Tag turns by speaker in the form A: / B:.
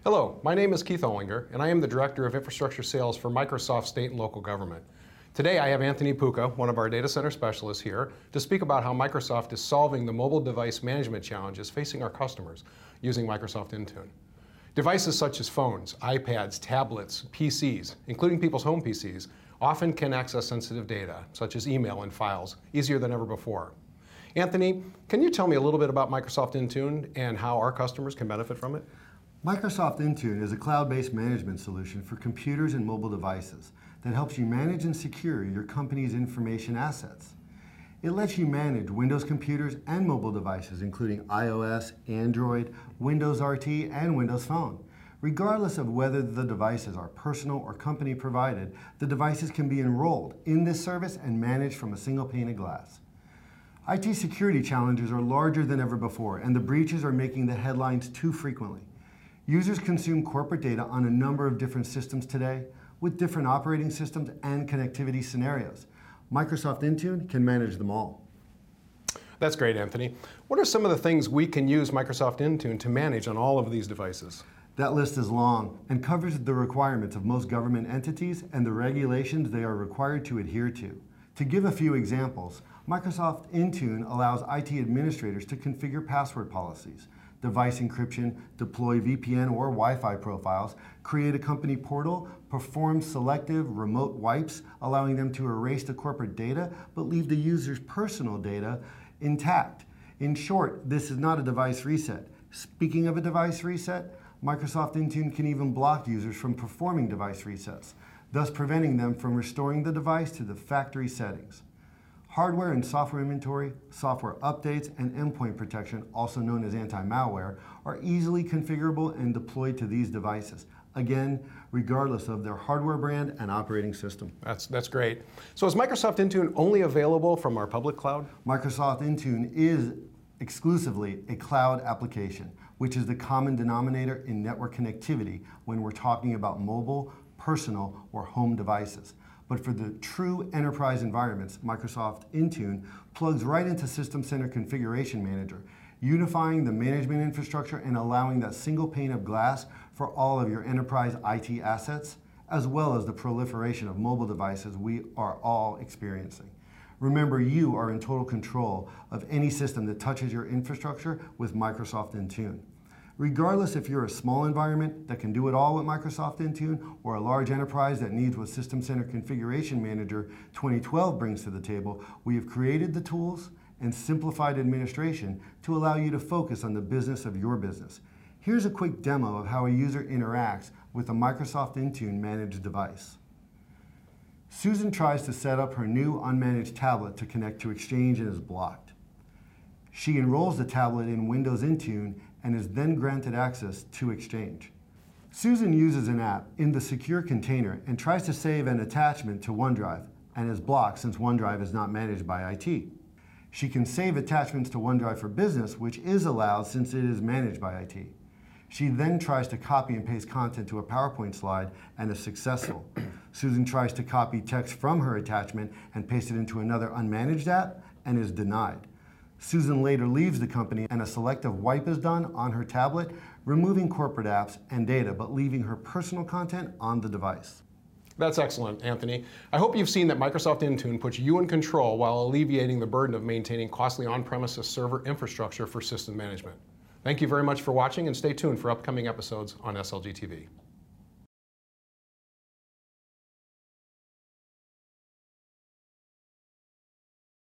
A: Hello, my name is Keith Ollinger, and I am the Director of Infrastructure Sales for Microsoft State and Local Government. Today I have Anthony Puca, one of our data center specialists here, to speak about how Microsoft is solving the mobile device management challenges facing our customers using Microsoft Intune. Devices such as phones, iPads, tablets, PCs, including people's home PCs, often can access sensitive data, such as email and files, easier than ever before. Anthony, can you tell me a little bit about Microsoft Intune and how our customers can benefit from it?
B: Microsoft Intune is a cloud-based management solution for computers and mobile devices that helps you manage and secure your company's information assets. It lets you manage Windows computers and mobile devices, including iOS, Android, Windows RT, and Windows Phone. Regardless of whether the devices are personal or company provided, the devices can be enrolled in this service and managed from a single pane of glass. IT security challenges are larger than ever before, and the breaches are making the headlines too frequently. Users consume corporate data on a number of different systems today, with different operating systems and connectivity scenarios. Microsoft Intune can manage them all.
A: That's great, Anthony. What are some of the things we can use Microsoft Intune to manage on all of these devices?
B: That list is long and covers the requirements of most government entities and the regulations they are required to adhere to. To give a few examples, Microsoft Intune allows IT administrators to configure password policies, device encryption, deploy VPN or Wi-Fi profiles, create a company portal, perform selective remote wipes, allowing them to erase the corporate data but leave the user's personal data intact. In short, this is not a device reset. Speaking of a device reset, Microsoft Intune can even block users from performing device resets, thus preventing them from restoring the device to the factory settings. Hardware and software inventory, software updates, and endpoint protection, also known as anti-malware, are easily configurable and deployed to these devices. Again, regardless of their hardware brand and operating system.
A: That's great. So is Microsoft Intune only available from our public cloud?
B: Microsoft Intune is exclusively a cloud application, which is the common denominator in network connectivity when we're talking about mobile, personal, or home devices. But for the true enterprise environments, Microsoft Intune plugs right into System Center Configuration Manager, unifying the management infrastructure and allowing that single pane of glass for all of your enterprise IT assets, as well as the proliferation of mobile devices we are all experiencing. Remember, you are in total control of any system that touches your infrastructure with Microsoft Intune. Regardless if you're a small environment that can do it all with Microsoft Intune or a large enterprise that needs what System Center Configuration Manager 2012 brings to the table, we have created the tools and simplified administration to allow you to focus on the business of your business. Here's a quick demo of how a user interacts with a Microsoft Intune managed device. Susan tries to set up her new unmanaged tablet to connect to Exchange and is blocked. She enrolls the tablet in Windows Intune and is then granted access to Exchange. Susan uses an app in the secure container and tries to save an attachment to OneDrive and is blocked since OneDrive is not managed by IT. She can save attachments to OneDrive for Business, which is allowed since it is managed by IT. She then tries to copy and paste content to a PowerPoint slide and is successful. Susan tries to copy text from her attachment and paste it into another unmanaged app and is denied. Susan later leaves the company and a selective wipe is done on her tablet, removing corporate apps and data, but leaving her personal content on the device.
A: That's excellent, Anthony. I hope you've seen that Microsoft Intune puts you in control while alleviating the burden of maintaining costly on-premises server infrastructure for system management. Thank you very much for watching, and stay tuned for upcoming episodes on SLG TV.